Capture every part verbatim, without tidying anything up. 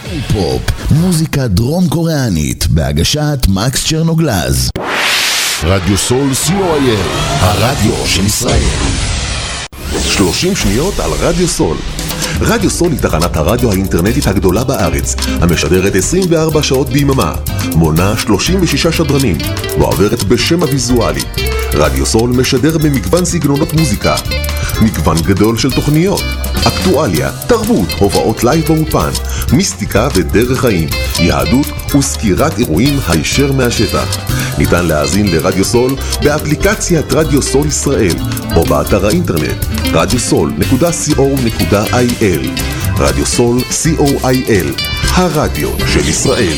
K-פופ, מוזיקה דרום קוריאנית, בהגשת מקס צ'רנוגלז. רדיו סול סי או איי אל, הרדיו של ישראל. שלושים שניות על רדיו סול. רדיו סול היא תחנת הרדיו האינטרנטית הגדולה בארץ, המשדרת עשרים וארבע שעות ביממה, מונה שלושים ושישה שדרנים, ועוברת בשם הוויזואלי. רדיו סול משדר במגוון סגנונות מוזיקה, מגוון גדול של תוכניות, אקטואליה, תרבות, הופעות לייב ואופן, מיסטיקה ודרך חיים, יהדות וסקירת אירועים הישר מהשטח. ניתן להאזין לרדיו סול באפליקציית רדיו סול ישראל, או באתר האינטרנט רדיו סול נקודה סי או נקודה איי אל. רדיו סול סי או איי אל, הרדיו של ישראל.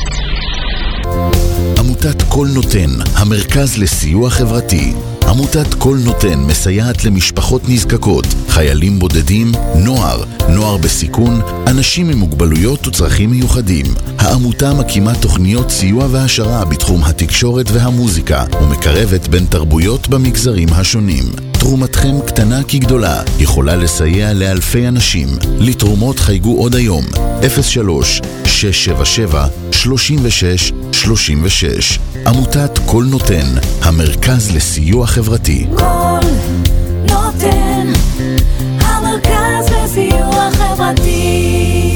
עמותת כל נותן, המרכז לסיוע חברתי. עמותת כל נותן מסייעת למשפחות נזקקות, חיילים בודדים, נוער, נוער בסיכון, אנשים עם מוגבלויות וצרכים מיוחדים. העמותה מקימה תוכניות סיוע והשרה בתחום התקשורת והמוזיקה, ומקרבת בין תרבויות במגזרים השונים. תרומתכם קטנה כגדולה, יכולה לסייע לאלפי אנשים. לתרומות חייגו עוד היום, אפס שלוש שש שבע שבע שלושים ושש שלושים ושש. עמותת כל נותן, המרכז לסיוע חברתי. כל נותן, המרכז לסיוע חברתי.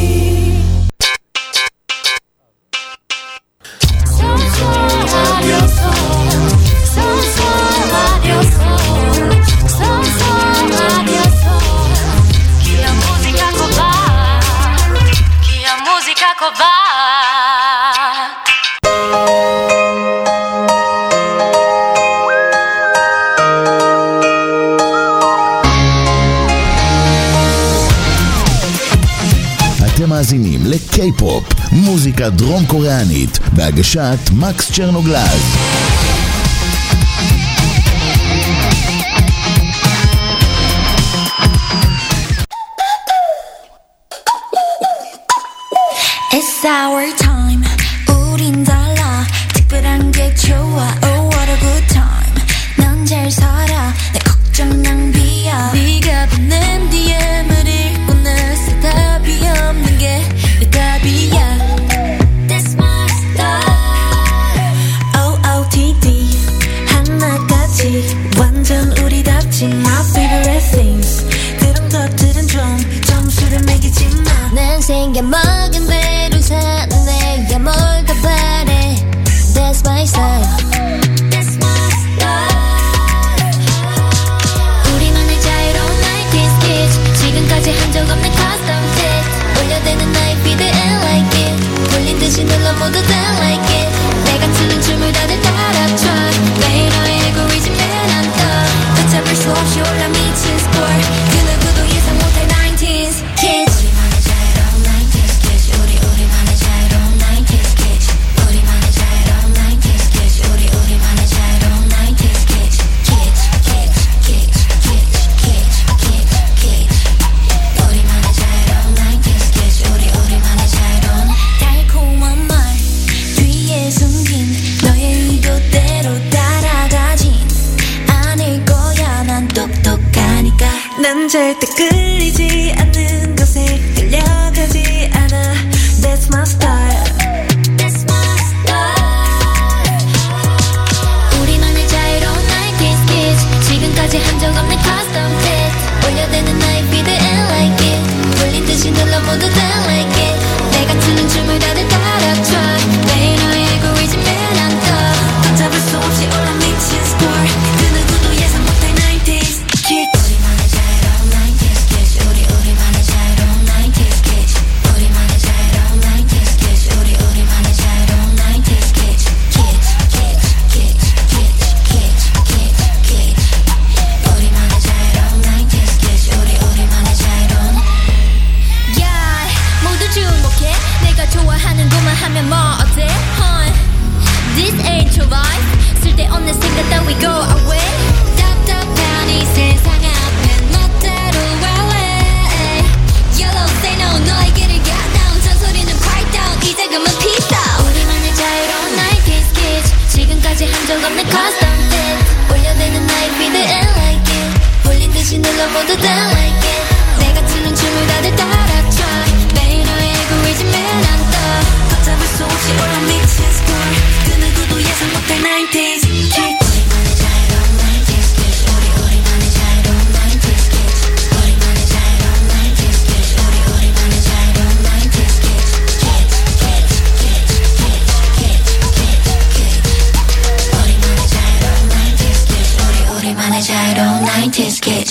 אתם מאזינים לקיי-פופ, מוזיקה דרום קוריאנית, בהגשת מקס צ'רנוגלז. It's our time. 우린 달라. 특별한 게 좋아. Oh, what a good time. 넌 잘 살아. 내 걱정 낭비야. 네가 보낸 디엠을 읽고 나서 답이 없는 게 내 답이야. That's my style. O O T D 하나같이 완전 우리답지. My favorite things. 그런 것들은 좀 점수를 매기지 마. 난 생겨먹은 대로 산 내가 뭘 더 바래. That's my style. That's my style. 우리만의 자유로운 나이티즈 kids. 지금까지 한 적 없는 custom fit. 올려대는 나의 feed and like it. 돌린 듯이 눌러 모두 다 like it. 내가 트는 춤을 다들 따라춰. 매일 너의 알고리즘에 난 떠. 붙잡을 수 없이 올라 미친 스포츠. 그 누구도 예상 못할 나인티즈 kids. 난 절대 끌리지 않는 것에 끌려가지 않아. That's my style. That's my style. 우리만의 자유로운 나이티즈 kids. 지금까지 한 적 없는 custom fit. 올려대는 나의 feed and like it. 돌린 듯이 눌러 모두 다 like it. 내가 트는 춤을 다들 따라춰. 매일 너의 알고리즘에 난 떠. 붙잡을 수 없이 올라 미친 스포츠. 그 누구도 예상 못할 나인티즈 kids. 하면 뭐 어때? Huh? This ain't your life. 쓸데없는 생각 따위 go away. 답답한 이 세상 앞엔 멋대로 rally. Yellow say no 너에게를 get down. 잔소리는 quiet down. 이제 그만 peace out. 우리만의 자유로운 나이티즈 kids. 지금까지 한 적 없는 custom fit. 올려대는 나의 feed and like it. 돌린 듯이 눌러 모두 다 like it. 내가 트는 춤을 다들 따라춰. 매일 너의 알고리즘에 nineties kids. 우리만의 자유로운 nineties kids. 우리 우리만의 자유로운 nineties kids. 우리만의 자유로운 nineties kids. 우리 우리만의 자유로운 nineties kids. Kids, kids, kids, kids, kids, kids, kids. 우리만의 자유로운 nineties kids. 우리 우리만의 자유로운 nineties kids.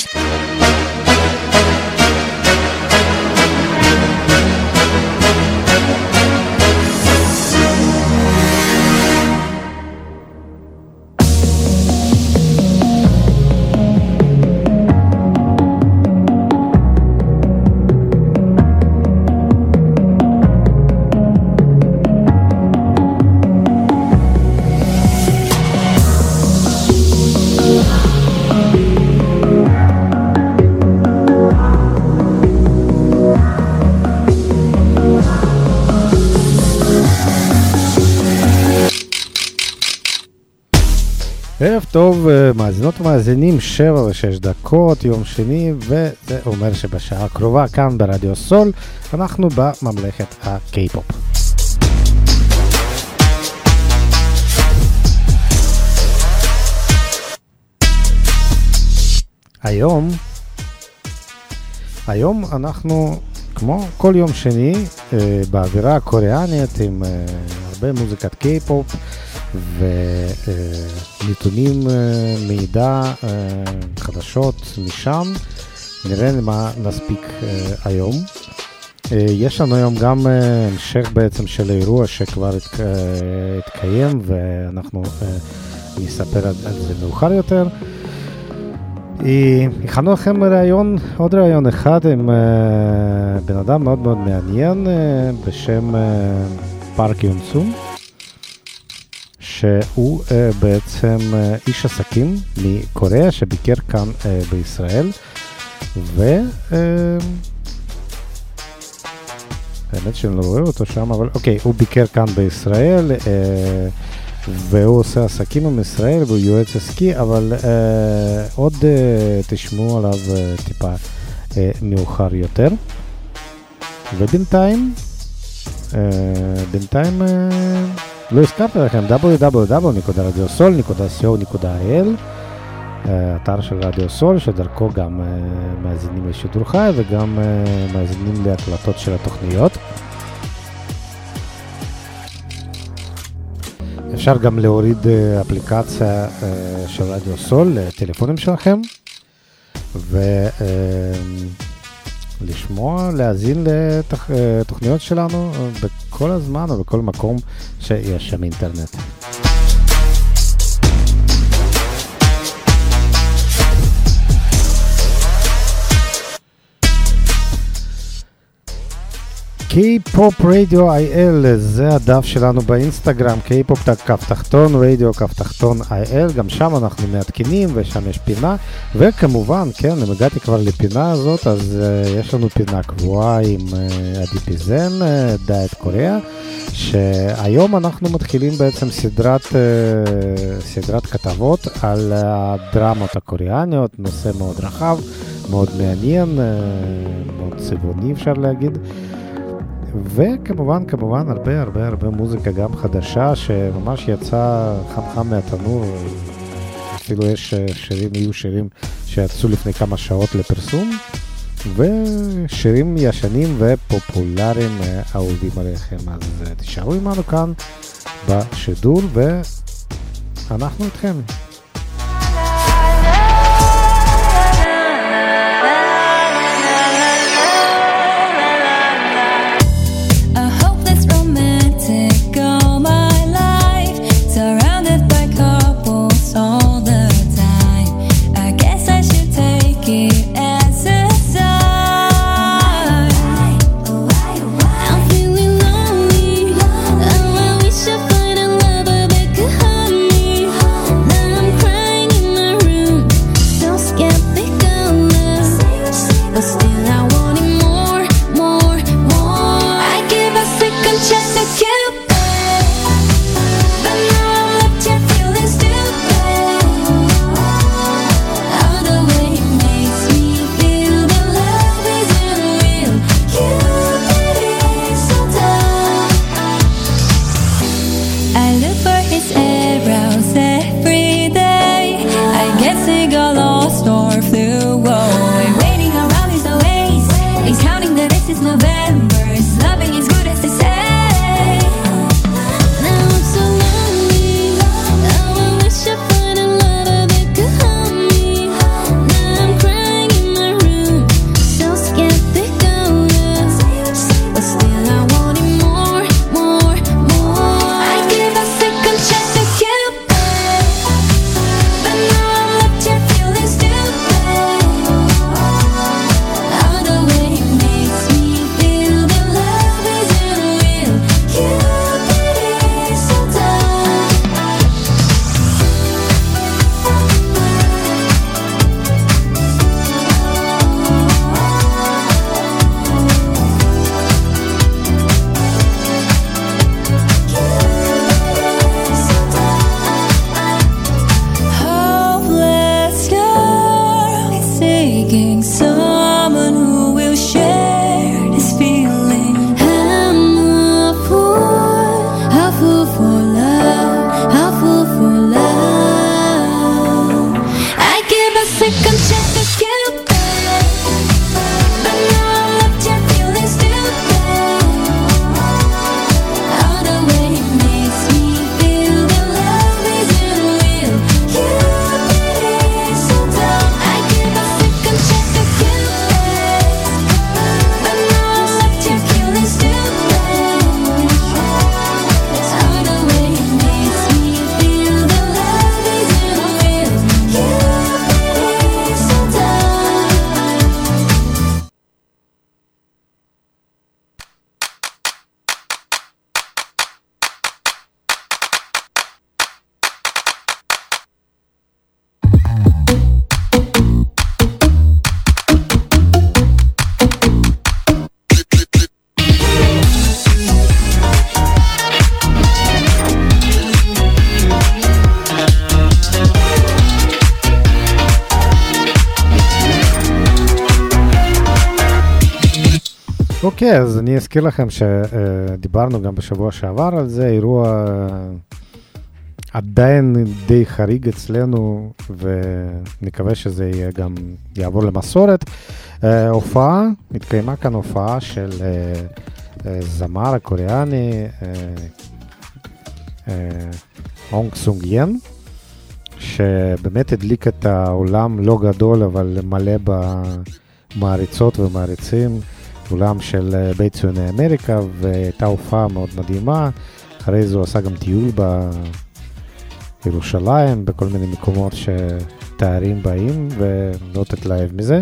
ערב טוב, מאזינות ומאזינים, שבע ושש דקות, יום שני, וזה אומר שבשעה הקרובה כאן ברדיו סול, אנחנו בממלכת הקיי-פופ. היום, היום אנחנו, כמו כל יום שני, באווירה הקוריאנית עם הרבה מוזיקת קיי-פופ, ונתונים, מידע, חדשות משם. נראה מה נספיק היום. יש לנו היום גם המשך בעצם של האירוע שכבר התקיים, ואנחנו נספר על זה מאוחר יותר. הכנו לכם רעיון, עוד רעיון אחד עם בן אדם מאוד מאוד מעניין בשם פארק יונסון, שהוא uh, בעצם uh, איש עסקים מקוריאה שביקר כאן uh, בישראל, ו... Uh, האמת שאני לא רואה אותו שם, אבל אוקיי, הוא ביקר כאן בישראל, uh, והוא עושה עסקים עם ישראל, והוא יועץ עסקי, אבל uh, עוד uh, תשמעו עליו uh, טיפה uh, מאוחר יותר. ובינתיים, uh, בינתיים... Uh, לא הזכרתי לכם, דאבליו דאבליו דאבליו נקודה רדיו סול נקודה סי או נקודה איי אל, אתר של רדיו סול, שדרכו גם מאזינים לשידור חי וגם מאזינים להקלטות של התוכניות. אפשר גם להוריד אפליקציה של רדיו סול לטלפונים שלכם, ולשמוע, להאזין לתוכניות שלנו בכל הזמן או בכל מקום שיש שם אינטרנט. K-Pop Radio איי אל, זה הדף שלנו באינסטגרם, K-Pop כף תחתון, רדיו כף תחתון איי אל, גם שם אנחנו מעדכנים ושם יש פינה, וכמובן, כן, אם הגעתי כבר לפינה הזאת, אז uh, יש לנו פינה קבועה עם uh, עדי פיזן, uh, דיאט קוריאה, שהיום אנחנו מתחילים בעצם סדרת, uh, סדרת כתבות על הדרמות הקוריאניות, נושא מאוד רחב, מאוד מעניין, uh, מאוד צבעוני אפשר להגיד. וכמובן, כמובן, הרבה הרבה הרבה מוזיקה גם חדשה שממש יצא חם חם מהתנור. אפילו יש שירים, יהיו שירים שיצאו לפני כמה שעות לפרסום, ושירים ישנים ופופולריים אהובים עליכם. אז תשארו עמנו כאן בשידור ואנחנו איתכם. I'm this is November. It's loving as good as they say. Now I'm so lonely. Now I wish I find a lover that could hold me. Now I'm crying in my room, so scared they go to. But still I want it more, more, more. I give a second chance to Cupid, but now I'm left here feeling stupid. All the way it makes me feel that love isn't real. Cupid is so dumb. Hopeless girl, seeking someone who will share this feeling. I'm a fool, a fool for love, a fool for love. I give a second chance to Cupid, but now I'm left here feeling stupid. All the way it makes me feel that love isn't real. Cupid is so dumb. I give a second chance to Cupid, but now I'm left here feeling stupid. All the way it makes me feel that love isn't real. Cupid is so dumb. אוקיי, אז אני אזכיר לכם שדיברנו גם בשבוע שעבר על זה, אירוע עדיין די חריג אצלנו, ונקווה שזה יהיה גם יעבור למסורת. הופעה, התקיימה כאן הופעה של זמר הקוריאני, אונג סונג ין, שבאמת הדליק את העולם לא גדול, אבל מלא במעריצות ומעריצים, עולם של בית ציוני אמריקה, והייתה הופעה מאוד מדהימה. אחרי זה הוא עשה גם טיול בירושלים, בכל מיני מקומות שתיירים באים, ולא תתלהב מזה.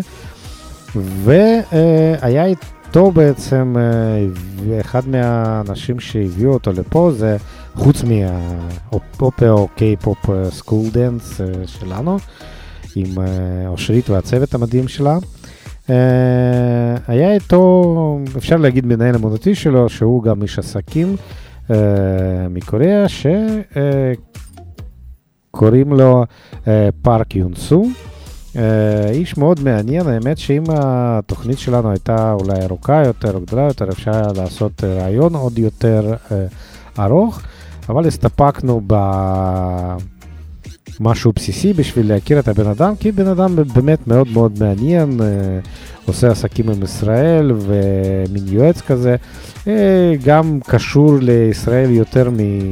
והיה איתו בעצם, אחד מהאנשים שהביאו אותו לפה, זה חוץ מהאופ או קיי-פופ סקול דנס שלנו, עם אושרית והצוות המדהים שלה. Uh, היה איתו, אפשר להגיד, מנהל אמנותי שלו, שהוא גם איש עסקים uh, מקוריאה, שקוראים uh, לו uh, פארק יונסו. uh, איש מאוד מעניין. האמת שאם התוכנית שלנו הייתה אולי ארוכה יותר או גדולה יותר, אפשר לעשות רעיון עוד יותר uh, ארוך, אבל הסתפקנו ב... משהו בסיסי בשביל להכיר את הבן אדם, כי בן אדם באמת מאוד מאוד מעניין, עושה עסקים עם ישראל ומין יועץ כזה, גם קשור לישראל יותר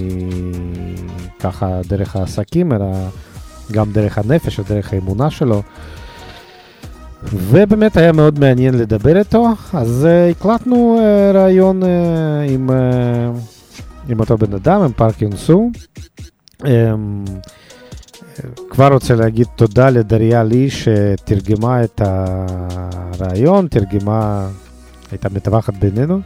מככה דרך העסקים, אלא גם דרך הנפש, דרך האמונה שלו, ובאמת היה מאוד מעניין לדבר איתו. אז הקלטנו רעיון עם, עם אותו בן אדם, עם פארק יונסו. כבר רוצה להגיד תודה לדריה לי שתרגמה את הרעיון, תרגמה, הייתה מתווכת בינינו,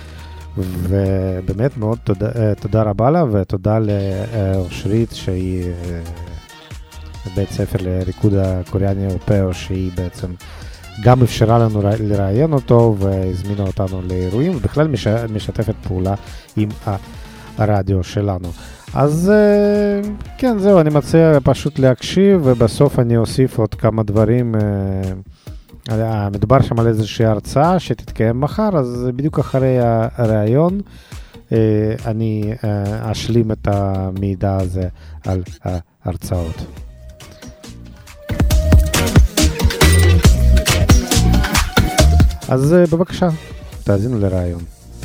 ובאמת מאוד תודה, תודה רבה לה, ותודה לאושרית שהיא בית ספר לריקוד הקוריאני האירופאי, שהיא בעצם גם אפשרה לנו לראיין אותו והזמינה אותנו לאירועים, ובכלל משתפת פעולה עם הרדיו שלנו. אז כן, זהו, אני מציע פשוט להקשיב, ובסוף אני אוסיף עוד כמה דברים. מדובר שם על איזושהי הרצאה שתתקיים מחר, אז בדיוק אחרי הרעיון אני אשלים את המידע הזה על ההרצאות. אז בבקשה, תאזינו לרעיון.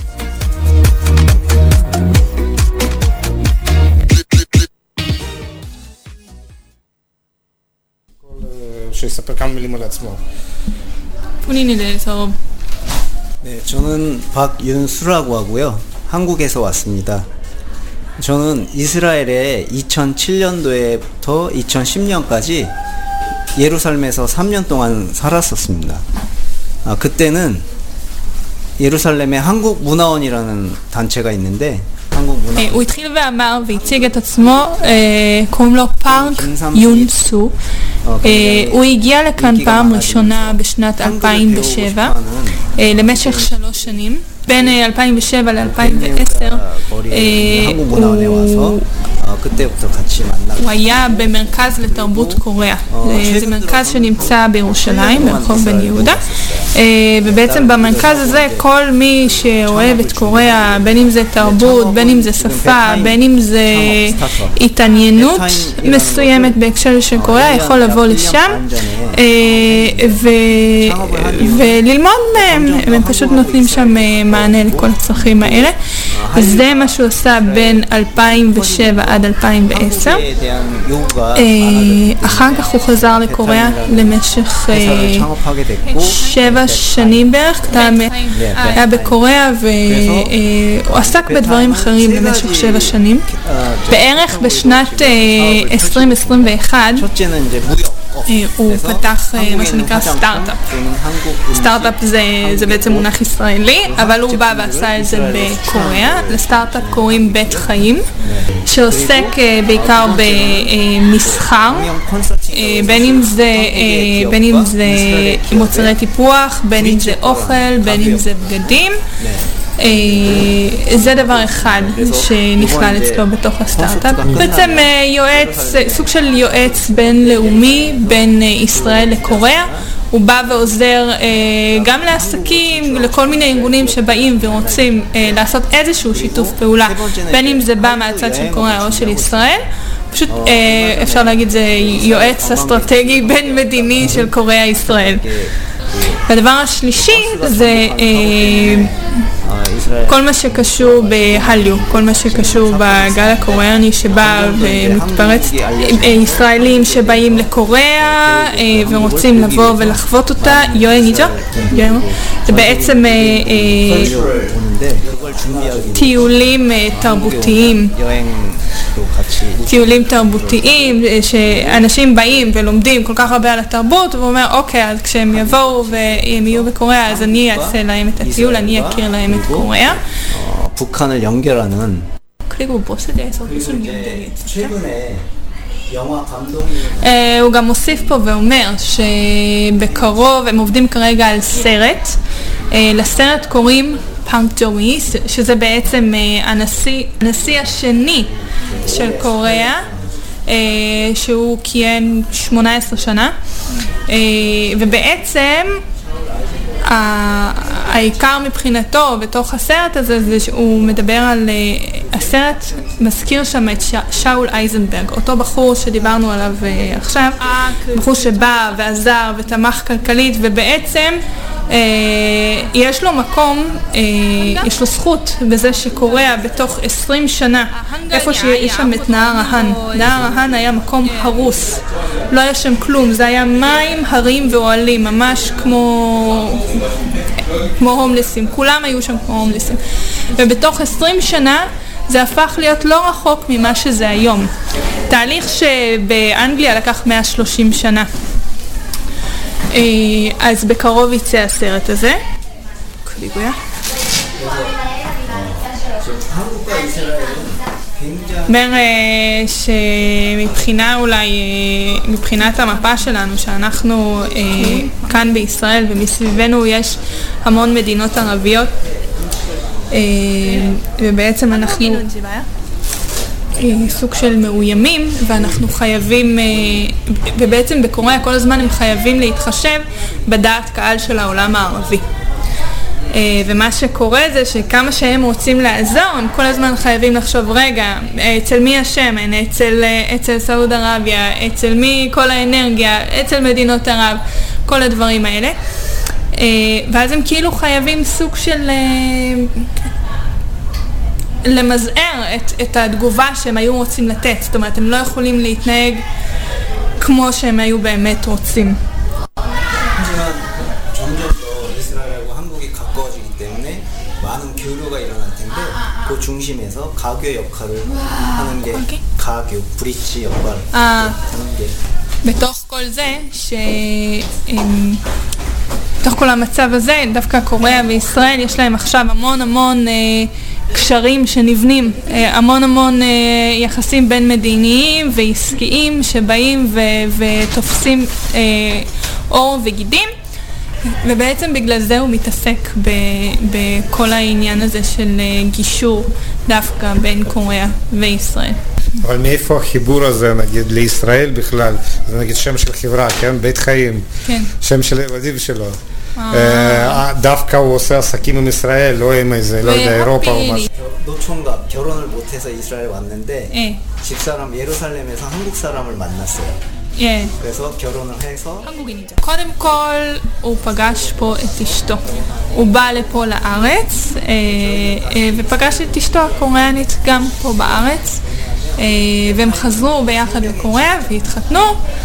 שיספר כמה מילים על עצמו. 본인에 대해서. 네, 저는 박윤수라고 하고요. 한국에서 왔습니다. 저는 이스라엘에 이천칠 년도에부터 이천십 년까지 예루살렘에서 삼 년 동안 살았었습니다. 아, 그때는 예루살렘에 한국문화원이라는 단체가 있는데 הוא התחיל ואמר והציג את עצמו, קוראים לו פארק יונסו. הוא הגיע לכאן פעם ראשונה בשנת אלפיים ושבע למשך שלוש שנים. בין אלפיים ושבע ל-אלפיים ועשר הוא היה במרכז לתרבות קוריאה. זה מרכז שנמצא בירושלים, ברחוב בן יהודה, ובעצם במרכז הזה כל מי שאוהב את קוריאה, בין אם זה תרבות, בין אם זה שפה, בין אם זה התעניינות מסוימת בהקשר של קוריאה, יכול לבוא לשם וללמוד מהם. הם פשוט נותנים שם מענה לכל הצרכים האלה. זה מה שהוא עשה בין אלפיים ושבע עד אלפיים ועשר. אחר כך הוא חזר לקוריאה למשך שבע שנים בערך. היה בקוריאה והוא עסק בדברים אחרים במשך שבע שנים. בערך בשנת עשרים עשרים ואחת הוא פתח מה שנקרא סטארט-אפ. סטארט-אפ זה, זה בעצם מונח ישראלי, אבל הוא בא ועשה את זה בקוריאה. לסטארט-אפ קוראים בית חיים, שעוסק בעיקר במסחר, בין אם זה, בין אם זה מוצרי טיפוח, בין אם זה אוכל, בין אם זה בגדים. זה דבר אחד שנכלל אצלו בתוך הסטארט-אפ. בעצם יועץ, סוג של יועץ בינלאומי בין ישראל לקוריאה. הוא בא ועוזר גם לעסקים, לכל מיני ארגונים שבאים ורוצים לעשות איזשהו שיתוף פעולה, בין אם זה בא מהצד של קוריאה או של ישראל. פשוט אפשר להגיד זה יועץ אסטרטגי בין מדיני של קוריאה-ישראל. והדבר השלישי זה כל מה שקשור בהליו, כל מה שקשור בגל הקוריאני שבא ומתפרץ, ישראלים שבאים לקוריאה ורוצים לבוא ולחוות אותה. יואי ניג'ה, זה בעצם טיולים תרבותיים, טיולים תרבותיים שאנשים באים ולומדים כל כך הרבה על התרבות, והוא אומר אוקיי, אז כשהם יבואו והם יהיו בקוריאה אז אני אעשה להם את הטיול, אני אכיר להם את קוריאה. 북한을 연결하는. 그리고 무엇에 대해서 무슨 연결이 있었죠? הוא גם מוסיף פה ואומר שבקרוב הם עובדים כרגע על סרט. לסרט קוראים פאנק ג'ווי, שזה בעצם הנשיא, הנשיא השני של קוריאה, שהוא כיהן שמונה עשרה שנה, ובעצם העיקר מבחינתו בתוך הסרט הזה זה שהוא מדבר על, הסרט מזכיר שם את שאול אייזנברג, אותו בחור שדיברנו עליו עכשיו, בחור שבא ועזר ותמך כלכלית, ובעצם יש לו מקום, יש לו זכות בזה שקוריאה בתוך עשרים שנה, איפה שיש שם את נהר ההן. נהר ההן היה מקום הרוס, לא היה שם כלום, זה היה מים, הרים ואוהלים, ממש כמו כמו הומלסים, כולם היו שם כמו הומלסים, ובתוך עשרים שנה זה הפך להיות לא רחוק ממה שזה היום. תהליך שבאנגליה לקח מאה ושלושים שנה. אז בקרוב יצא הסרט הזה. אומר שמבחינה אולי, מבחינת המפה שלנו, שאנחנו כאן בישראל ומסביבנו יש המון מדינות ערביות, ובעצם אנחנו סוג של מאוימים, ואנחנו חייבים, ובעצם בקוריאה כל הזמן הם חייבים להתחשב בדעת קהל של העולם הערבי. ומה שקורה זה שכמה שהם רוצים לעזור, הם כל הזמן חייבים לחשוב, רגע, אצל מי השם? אצל, אצל סעוד ערביה, אצל מי כל האנרגיה, אצל מדינות ערב, כל הדברים האלה. ואז הם כאילו חייבים סוג של למזער את, את התגובה שהם היו רוצים לתת. זאת אומרת, הם לא יכולים להתנהג כמו שהם היו באמת רוצים. 하지만 점점 더 이스라엘하고 한국이 가까워지기 때문에 많은 교류가 일어날 텐데 그 중심에서 가교 역할을 하는 게 가교, 브릿지 역할을 하는 게 בתוך כל זה, ש... בתוך כל המצב הזה, דווקא קוריאה וישראל יש להם עכשיו המון המון אה, קשרים שנבנים, אה, המון המון אה, יחסים בין מדיניים ועסקיים שבאים ו... ותופסים אה, אור וגידים, ובעצם בגלל זה הוא מתעסק ב... בכל העניין הזה של גישור דווקא בין קוריאה וישראל. אבל מאיפה החיבור הזה, נגיד, לישראל בכלל? זה נגיד שם של חברה, כן? בית חיים. כן. שם של הילדים שלו. דווקא הוא עושה עסקים עם ישראל, לא עם איזה, לא יודע, אירופה או משהו. 노총각 결혼을 못해서 이스라엘 왔는데 예. 집사람 예루살렘에서 한국 사람을 만났어요. 예. 그래서 결혼을 해서 한국인이죠. קודם כל הוא פגש פה את אשתו. הוא בא לפה לארץ ופגש את אשתו הקוריאנית גם פה בארץ, והם חזרו ביחד לקוריאה והתחתנו,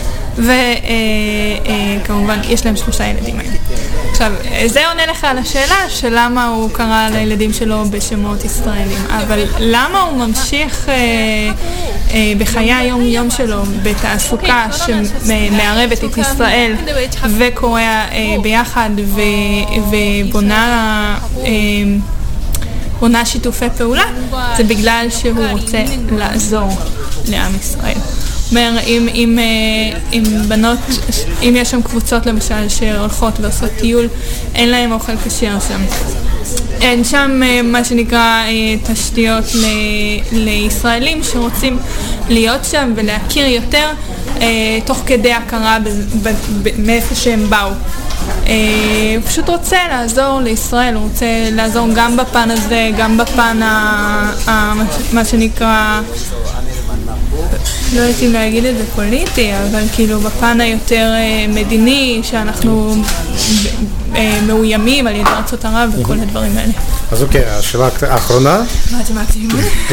וכמובן יש להם שלושה ילדים היום. עכשיו, זה עונה לך על השאלה של למה הוא קרא לילדים שלו בשמות ישראלים, אבל למה הוא ממשיך אה, אה, בחיי היום-יום שלו בתעסוקה שמערבת את ישראל וקוריאה אה, ביחד ו, ובונה אה, בונה שיתופי פעולה, זה בגלל שהוא רוצה לעזור לעם ישראל. אומר, אם, אם, אם בנות, אם יש שם קבוצות למשל שהולכות ועושות טיול, אין להם אוכל כשר שם. אין שם מה שנקרא תשתיות ל, לישראלים שרוצים להיות שם ולהכיר יותר תוך כדי הכרה ב, ב, ב, מאיפה שהם באו. הוא פשוט רוצה לעזור לישראל, הוא רוצה לעזור גם בפן הזה, גם בפן ה, ה, מה שנקרא, לא יודעים להגיד את זה פוליטי, אבל כאילו בפן היותר מדיני, שאנחנו מאוימים על ידי ארצות ערב וכל הדברים האלה. אז אוקיי, השאלה האחרונה. מה אתם מעצים?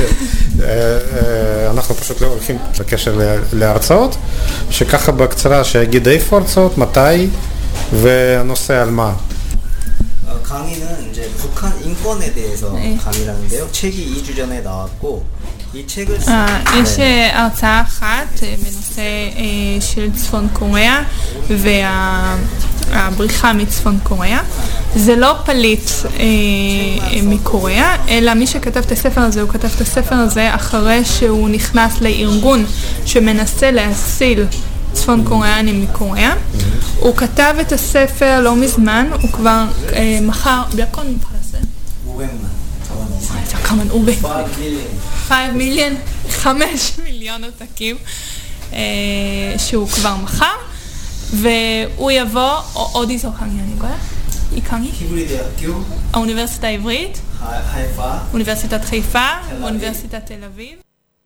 אנחנו פשוט לא הולכים בקשר להרצאות, שככה בקצרה שיגיד איפה הרצאות, מתי והנושא על מה. 강의는 이제 북한 인권에 대해서 강의를 하는데요. 책이 이 주 전에 나왔고 이 책을 יש הרצאה אחת בנושא של צפון קוריאה והבריחה מצפון קוריאה. זה לא פליט מקוריאה, אלא מי שכתב את הספר הזה, הוא כתב את הספר הזה אחרי שהוא נכנס לארגון שמנסה להסיל צפון קוריאנים מקוריאה. הוא כתב את הספר לא מזמן, הוא כבר מחר, בירקון מפרסם. כמה נעובה? חמש מיליון, חמש מיליון עותקים, שהוא כבר מחר, והוא יבוא, עוד איזו חמי, אני גויה? היא חמי? האוניברסיטה העברית, אוניברסיטת חיפה, אוניברסיטת תל אביב.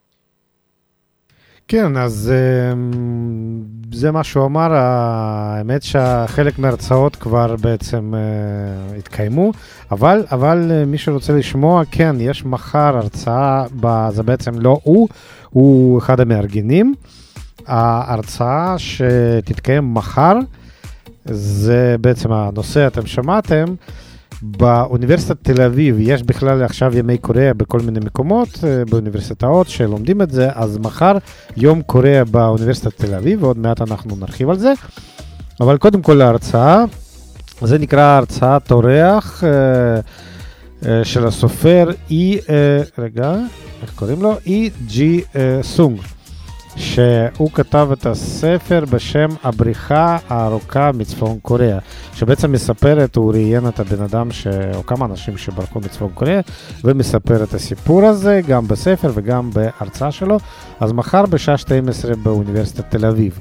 כן, אז זה מה שהוא אמר, האמת שחלק מהרצאות כבר בעצם התקיימו, אבל, אבל מי שרוצה לשמוע, כן, יש מחר הרצאה, זה בעצם לא הוא, הוא אחד המארגנים. ההרצאה שתתקיים מחר, זה בעצם הנושא, אתם שמעתם, באוניברסיטת תל אביב יש בכלל עכשיו ימי קוריאה בכל מיני מקומות, באוניברסיטאות שלומדים את זה, אז מחר יום קוריאה באוניברסיטת תל אביב, ועוד מעט אנחנו נרחיב על זה. אבל קודם כל ההרצאה, זה נקרא הרצאת אורח של הסופר אי, רגע, איך קוראים לו? אי ג'י סונג, שהוא כתב את הספר בשם הבריחה הארוכה מצפון קוריאה, שבעצם מספרת, הוא ראיין את הבן אדם ש... או כמה אנשים שברחו מצפון קוריאה, ומספר את הסיפור הזה גם בספר וגם בהרצאה שלו. אז מחר בשעה שתים עשרה באוניברסיטת תל אביב.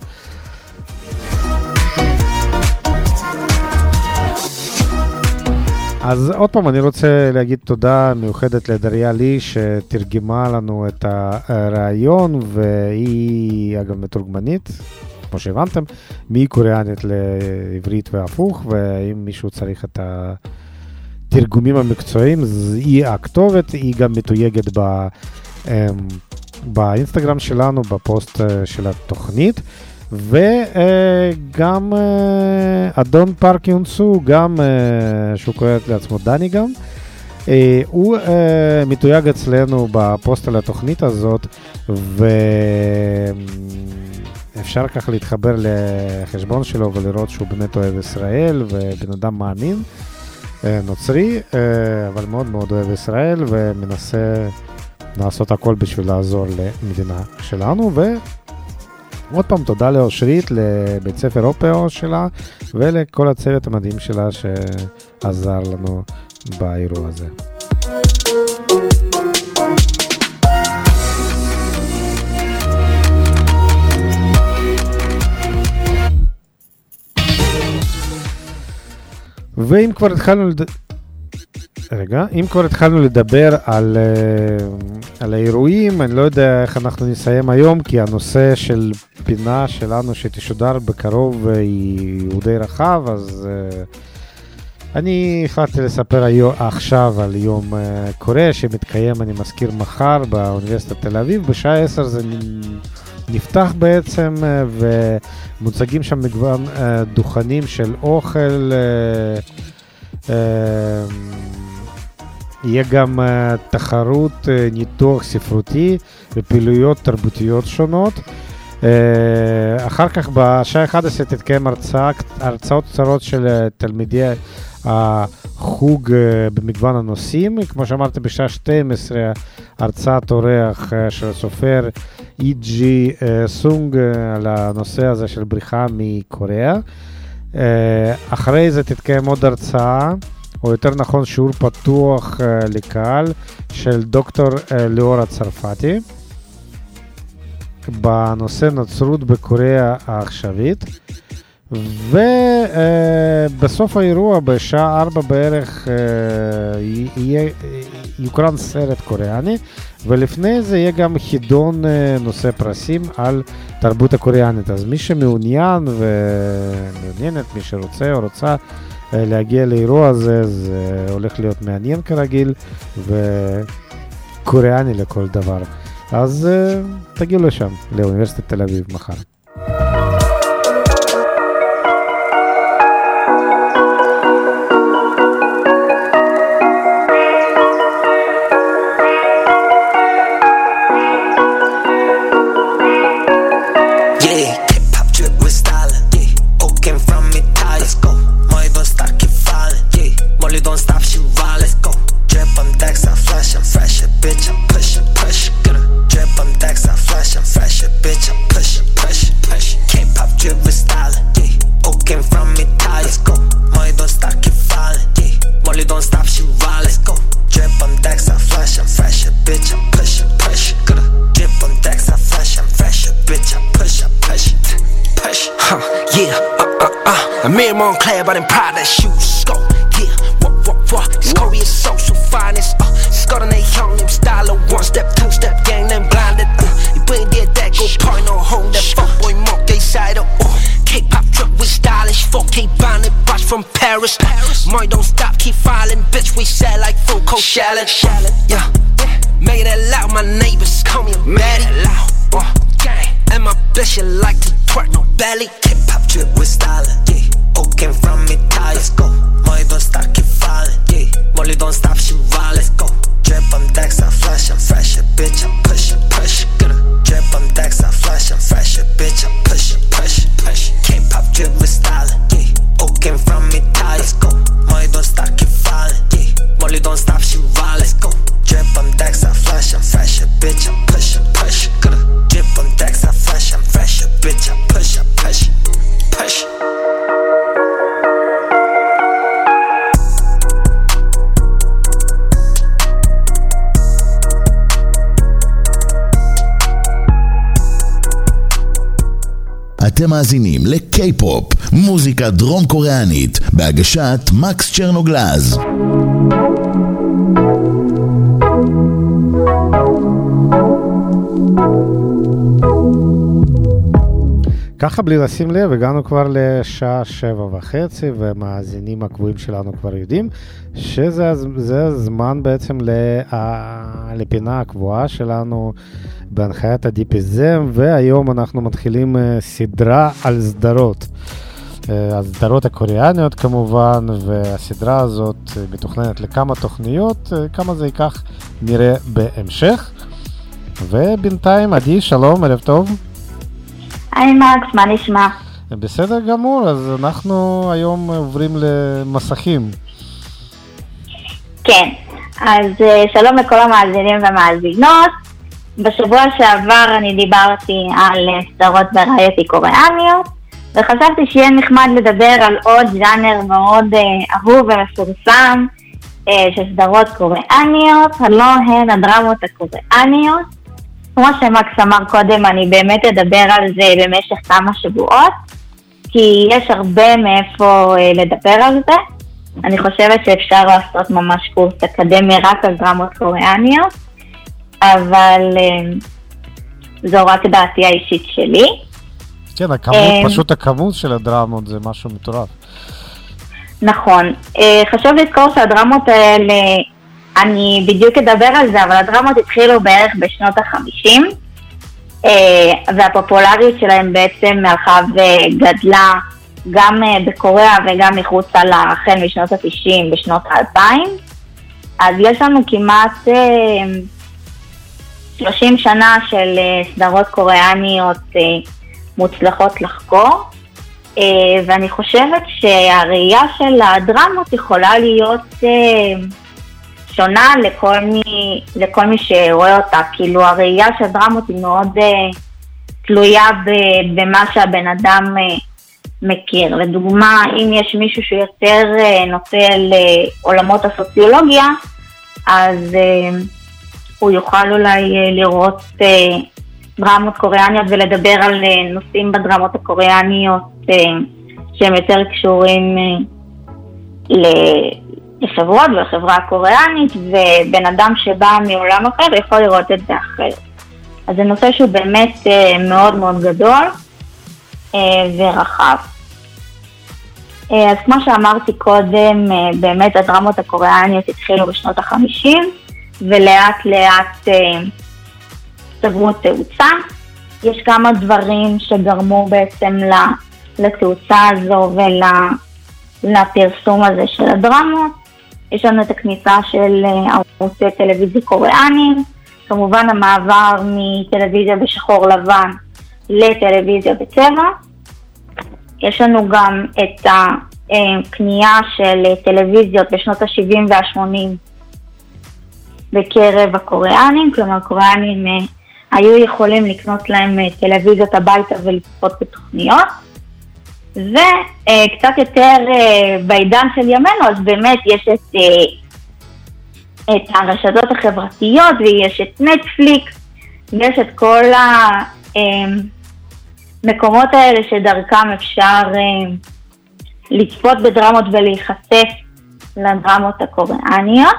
אז עוד פעם אני רוצה להגיד תודה מיוחדת לדריה לי שתרגמה לנו את הרעיון, והיא אגב מתורגמנית, כמו שהבנתם, מקוריאנית לעברית והפוך, ואם מישהו צריך את התרגומים המקצועיים, היא הכתובת, היא גם מתויגת ב, באינסטגרם שלנו, בפוסט של התוכנית, וגם אדון פארק יונסו, גם שהוא קורא לעצמו דני גם, הוא מתויג אצלנו בפוסט על התוכנית הזאת, ואפשר כך להתחבר לחשבון שלו ולראות שהוא באמת אוהב ישראל ובן אדם מאמין, נוצרי, אבל מאוד מאוד אוהב ישראל ומנסה לעשות הכל בשביל לעזור למדינה שלנו. ועוד פעם תודה לאושרית, לבית ספר אופאו שלה ולכל הצוות המדהים שלה שעזר לנו באירוע הזה. ואם כבר התחלנו לד... רגע, אם כבר התחלנו לדבר על, על האירועים, אני לא יודע איך אנחנו נסיים היום, כי הנושא של פינה שלנו שתשודר בקרוב הוא די רחב, אז אני החלטתי לספר היום, עכשיו על יום קורא שמתקיים, אני מזכיר, מחר באוניברסיטת תל אביב, בשעה עשר זה נפתח בעצם, ומוצגים שם מגוון דוכנים של אוכל, יהיה גם תחרות ניתוח ספרותי ופעילויות תרבותיות שונות. אחר כך בשעה אחת עשרה תתקיים הרצאה, הרצאות קצרות של תלמידי החוג במגוון הנושאים. כמו שאמרתי, בשעה שתים עשרה הרצאת אורח של הסופר אי ג'י סונג על הנושא הזה של בריחה מקוריאה. אחרי זה תתקיים עוד הרצאה, או יותר נכון שיעור פתוח לקהל של דוקטור ליאור הצרפתי בנושא נצרות בקוריאה העכשווית. ובסוף האירוע בשעה ארבע בערך יהיה יוקרן סרט קוריאני, ולפני זה יהיה גם חידון נושא פרסים על תרבות הקוריאנית. אז מי שמעוניין ומעוניינת, מי שרוצה או רוצה להגיע לאירוע הזה, זה הולך להיות מעניין כרגיל וקוריאני לכל דבר. אז תגיעו לשם, לאוניברסיטת תל אביב מחר. Montclair, but in Prada shoes. Go, yeah, what, what, what? It's Korea's social finest. Uh, Scott and they young, them style of one step, two step, gang, them blinded. Uh, you bring get that, go point on home, that fuck boy, mock, they side up. Uh, K-pop drip with stylish, four K bonded, boss from Paris. Paris. Mine don't stop, keep filing, bitch, we sell like full coat shallot. Yeah, made it loud, my neighbors call me a baddie. Loud, uh, gang, and my bitch, you like to twerk, no belly. K-pop drip with styling, yeah. Oh, came from Italy, let's go. Money don't stop, keep falling, yeah. Money don't stop, she wild, let's go. Drip on decks, I flash, I'm fresh, bitch, I'm pushing, push. Get a drip on decks, I flash, I'm fresh, bitch, I'm pushing, push, push. K-pop drip with style, yeah. Oh, came from Italy, let's go. Money don't stop, keep falling, yeah. Money don't stop, she wild, let's go. Drip on decks, I flash, I'm fresh, bitch, I'm pushing, push. Get a drip on decks, I flash, I'm fresh, bitch, I'm pushing, push, push. אתם מאזינים לקיי-פופ, מוזיקה דרום קוריאנית, בהגשת מקס צ'רנוגלז. ככה בלי לשים לב, הגענו כבר לשעה שבע וחצי, ומאזינים הקבועים שלנו כבר יודעים, שזה זה הזמן בעצם לפינה הקבועה שלנו בהנחיית הדיפיזם, והיום אנחנו מתחילים סדרה על סדרות. הסדרות הקוריאניות כמובן, והסדרה הזאת מתוכננת לכמה תוכניות, כמה זה ייקח נראה בהמשך. ובינתיים, עדי, שלום, ערב טוב. היי מקס, מה נשמע? בסדר גמור, אז אנחנו היום עוברים למסכים. כן, אז שלום לכל המאזינים והמאזינות. בשבוע שעבר אני דיברתי על סדרות וראייתי קוריאניות, וחשבתי שיהיה נחמד לדבר על עוד ז'אנר מאוד אהוב ומפורסם של סדרות קוריאניות, הלא הן הדרמות הקוריאניות. כמו שמקס אמר קודם, אני באמת אדבר על זה במשך כמה שבועות, כי יש הרבה מאיפה לדבר על זה. אני חושבת שאפשר לעשות ממש קורס אקדמי רק על דרמות קוריאניות, אבל זו רק דעתי האישית שלי. כן, הכמות, פשוט הכמות של הדרמות זה משהו מטורף. נכון. חשוב לזכור שהדרמות האלה, אני בדיוק אדבר על זה, אבל הדרמות התחילו בערך בשנות ה-חמישים, והפופולריות שלהם בעצם הלכה וגדלה גם בקוריאה וגם מחוצה לה החל משנות ה-תשעים בשנות ה-אלפיים. אז יש לנו כמעט שלושים שנה של סדרות קוריאניות מוצלחות לחקור, ואני חושבת שהראייה של הדרמות יכולה להיות שונה לכל מי, לכל מי שרואה אותה. כאילו הראייה של הדרמות היא מאוד תלויה במה שהבן אדם מכיר. לדוגמה, אם יש מישהו שיותר נוטה לעולמות הסוציולוגיה, אז הוא יוכל אולי לראות דרמות קוריאניות ולדבר על נושאים בדרמות הקוריאניות שהם יותר קשורים לחברות ולחברה הקוריאנית, ובן אדם שבא מעולם אחר יכול לראות את זה אחרת. אז זה נושא שהוא באמת מאוד מאוד גדול ורחב. אז כמו שאמרתי קודם, באמת הדרמות הקוריאניות התחילו בשנות ה-חמישים, ולאט לאט צברו תאוצה. יש כמה דברים שגרמו בעצם לתאוצה הזו ולפרסום הזה של הדרמות. יש לנו את הכניסה של ערוצי טלוויזיה קוריאנים, כמובן המעבר מטלוויזיה בשחור לבן לטלוויזיה בצבע. יש לנו גם את הקנייה של טלוויזיות בשנות ה-שבעים וה-שמונים בקרב הקוריאנים, כלומר הקוריאנים היו יכולים לקנות להם טלוויזיות הביתה ולצפות בתוכניות. וקצת יותר בעידן של ימינו, אז באמת יש את, את הרשתות החברתיות, ויש את נטפליקס, ויש את כל המקומות האלה שדרכם אפשר לצפות בדרמות ולהיחשף לדרמות הקוריאניות.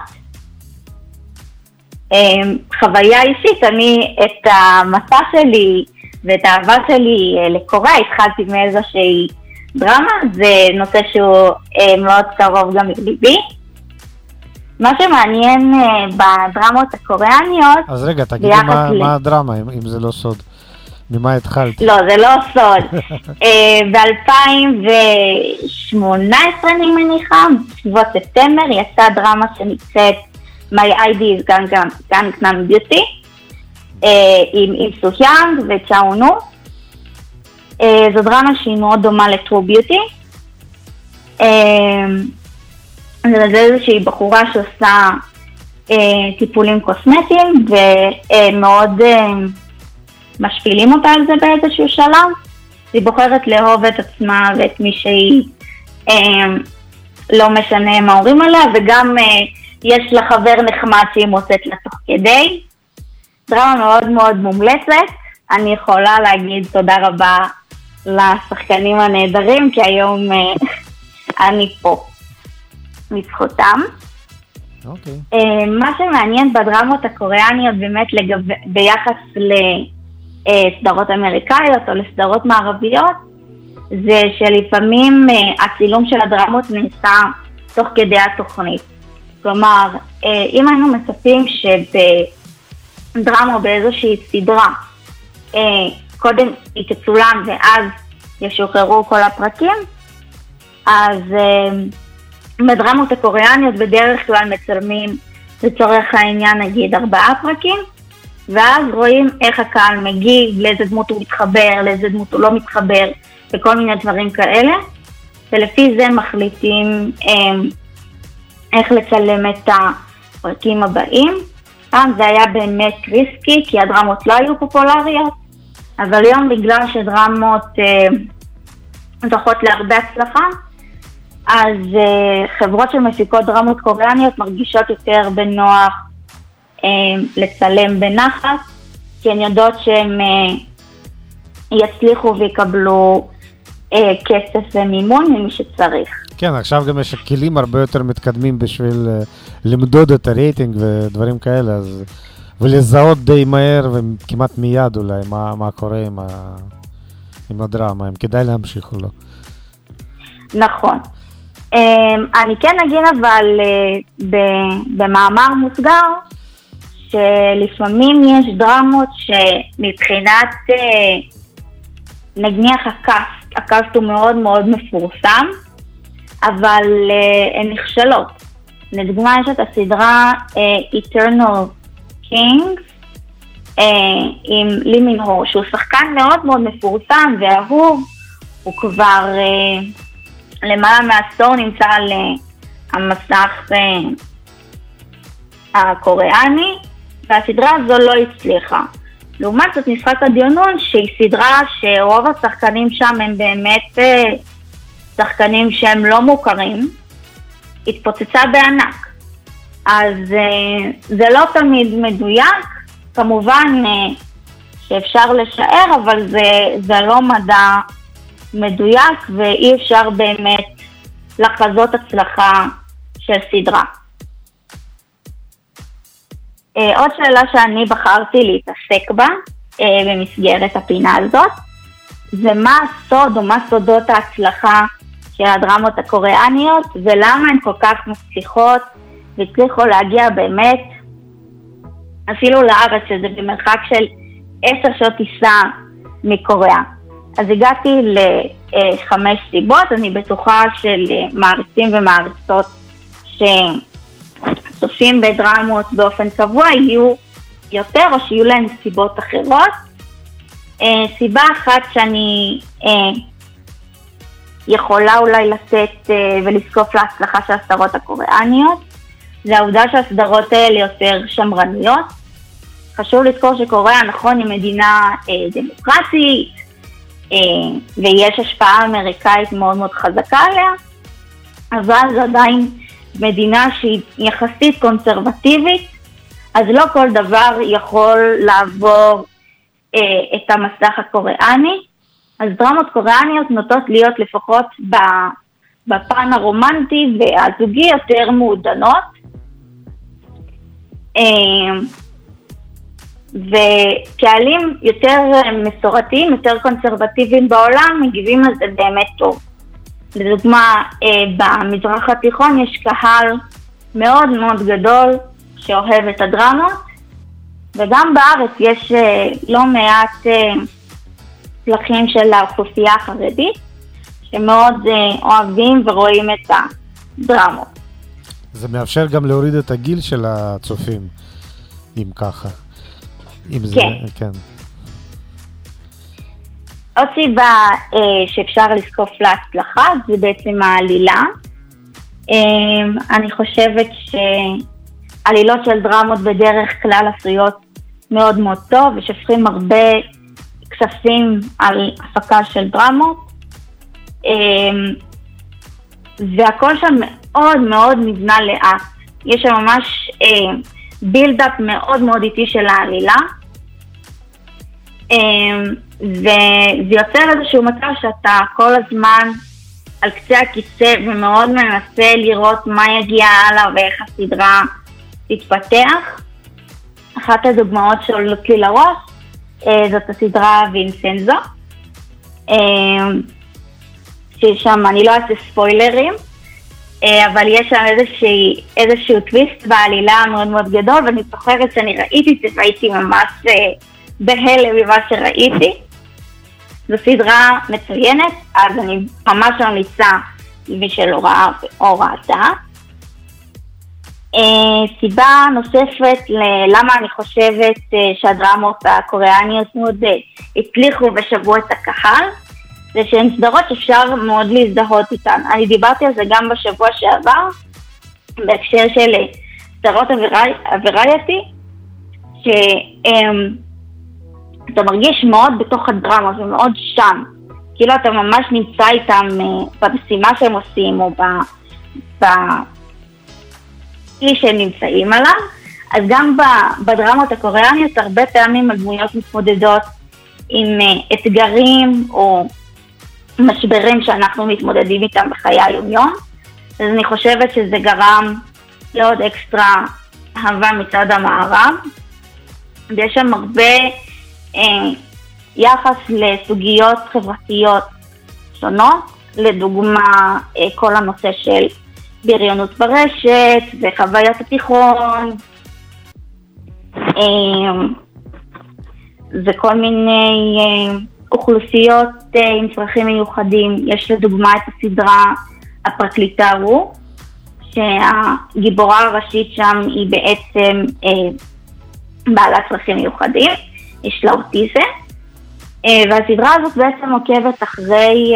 חוויה אישית, אני את המסע שלי ואת האהבה שלי לקוריאה התחלתי מאיזושהי דרמה, זה נושא שהוא מאוד קרוב גם לליבי. מה שמעניין בדרמות הקוריאניות... אז רגע, תגידי מה, ל... מה הדרמה, אם זה לא סוד. ממה התחלת? לא, זה לא סוד. ב-אלפיים שמונה עשרה אני מניחה, בסביבות ספטמבר, יצאה דרמה שנקראת My איי די is Gangnam Beauty, עם עם סוהיאנג וצ'אונו. זו דרמה שהיא מאוד דומה לטרו ביוטי. זה איזושהי בחורה שעושה טיפולים קוסמטיים, ומאוד משפילים אותה על זה באיזשהו שלב. היא בוחרת לאהוב את עצמה ואת מי שהיא, לא משנה מה אומרים עליה, וגם יש לה חבר נחמד שהיא מוצאת לה תוך כדי. דרמה מאוד מאוד מומלצת. אני יכולה להגיד תודה רבה לשחקנים הנהדרים, כי היום אני פה מזכותם. Okay. מה שמעניין בדרמות הקוריאניות באמת לגב... ביחס לסדרות אמריקאיות או לסדרות מערביות, זה שלפעמים הצילום של הדרמות נעשה תוך כדי התוכנית. כלומר, אם היינו מצפים שבדרמה או באיזושהי סדרה, קודם היא תצולם ואז ישוחררו כל הפרקים, אז בדרמות הקוריאניות בדרך כלל מצלמים לצורך העניין נגיד ארבעה פרקים, ואז רואים איך הקהל מגיב, לאיזה דמות הוא מתחבר, לאיזה דמות הוא לא מתחבר, וכל מיני דברים כאלה, ולפי זה מחליטים איך לצלם את הפרקים הבאים. פעם זה היה באמת ריסקי, כי הדרמות לא היו פופולריות, אבל היום בגלל שדרמות זוכות להרבה הצלחה, אז חברות שמפיקות דרמות קוריאניות מרגישות יותר בנוח לצלם בנחת, כי הן יודעות שהם יצליחו ויקבלו כסף ומימון ממי שצריך. כן, עכשיו גם יש כלים הרבה יותר מתקדמים בשביל למדוד את הרייטינג ודברים כאלה, אז ולזהות די מהר וכמעט מיד אולי מה, מה קורה עם, ה, עם הדרמה, אם כדאי להמשיך או לא. נכון. אני כן אגיד אבל במאמר מוסגר, שלפעמים יש דרמות שמבחינת נניח הקאסט, הקאסט הוא מאוד מאוד מפורסם, אבל הן נכשלות. לדוגמה יש את הסדרה Eternal Kings עם לי מן הו, שהוא שחקן מאוד מאוד מפורסם ואהוב, הוא כבר למעלה מעשור נמצא על המסך הקוריאני, והסדרה הזו לא הצליחה. לעומת זאת משחק הדיונון, שהיא סדרה שרוב השחקנים שם הם באמת שחקנים שהם לא מוכרים, התפוצצה בענק. אז זה לא תמיד מדויק, כמובן שאפשר לשער, אבל זה, זה לא מדע מדויק, ואי אפשר באמת לחזות הצלחה של סדרה. עוד שאלה שאני בחרתי להתעסק בה במסגרת הפינה הזאת, זה מה הסוד או מה סודות ההצלחה של הדרמות הקוריאניות, ולמה הן כל כך מצליחות והצליחו להגיע באמת אפילו לארץ, שזה במרחק של עשר שעות טיסה מקוריאה. אז הגעתי לחמש סיבות, אני בטוחה של מעריצים ומעריצות שצופים בדרמות באופן קבוע יהיו יותר או שיהיו להם סיבות אחרות. סיבה אחת שאני יכולה אולי לתת ולסקוף להצלחה של הסדרות הקוריאניות, זה העובדה שהסדרות האלה יותר שמרניות. חשוב לזכור שקוריאה, נכון, היא מדינה דמוקרטית, ויש השפעה אמריקאית מאוד מאוד חזקה עליה, אבל זו עדיין מדינה שהיא יחסית קונסרבטיבית, אז לא כל דבר יכול לעבור את המסך הקוריאני. אז דרמות קוריאניות נוטות להיות לפחות בפן הרומנטי והזוגי יותר מעודנות, וקהלים יותר מסורתיים, יותר קונסרבטיביים בעולם מגיבים על זה באמת טוב. לדוגמה, במזרח התיכון יש קהל מאוד מאוד גדול שאוהב את הדרמות, וגם בארץ יש לא מעט פלחים של האוכלוסייה החרדית שמאוד אוהבים ורואים את הדרמות. זה מאפשר גם להוריד את הגיל של הצופים, אם ככה. אם זה, כן. כן. עוד סיבה אה, שאפשר לזקוף להצלחה זה בעצם העלילה. אה, אני חושבת שעלילות של דרמות בדרך כלל עשויות מאוד מאוד טוב, ושפכים הרבה כספים על הפקה של דרמות. אה, והכל שם מאוד מאוד נבנה לאט. יש שם ממש אה, בילדאפ מאוד מאוד איטי של העלילה. וזה יוצר איזשהו מצב שאתה כל הזמן על קצה הכיסא ומאוד מנסה לראות מה יגיע הלאה ואיך הסדרה תתפתח. אחת הדוגמאות שעולות לי לראש זאת הסדרה וינסנזו, ששם אני לא אעשה ספוילרים, אבל יש שם איזשהו, איזשהו טוויסט בעלילה מאוד מאוד גדול, ואני זוכרת שאני ראיתי את זה והייתי ממש בהלם ממה שראיתי. זו סדרה מצוינת, אז אני ממש ממליצה למי שלא ראה או ראתה. סיבה נוספת ללמה אני חושבת שהדרמות הקוריאניות מאוד הצליחו ושבו את הקהל, זה שהן סדרות שאפשר מאוד להזדהות איתן. אני דיברתי על זה גם בשבוע שעבר, בהקשר של סדרות הוורייטי, שאתה מרגיש מאוד בתוך הדרמה ומאוד שם, כאילו אתה ממש נמצא איתם במשימה שהם עושים, או בכלי שהם נמצאים עליו. אז גם בדרמות הקוריאניות הרבה פעמים הדמויות מתמודדות עם אתגרים או משברים שאנחנו מתמודדים איתם בחיי היום-יום, אז אני חושבת שזה גרם לעוד אקסטרה אהבה מצד המערב, ויש שם הרבה אה, יחס לסוגיות חברתיות שונות, לדוגמה אה, כל הנושא של בריונות ברשת וחוויית התיכון, אה, וכל מיני אה, אוכלוסיות עם צרכים מיוחדים. יש לדוגמה את הסדרה הפרקליטה רו, שהגיבורה הראשית שם היא בעצם אה, בעלת צרכים מיוחדים, יש לה אוטיזם, אה, והסדרה הזאת בעצם עוקבת אחרי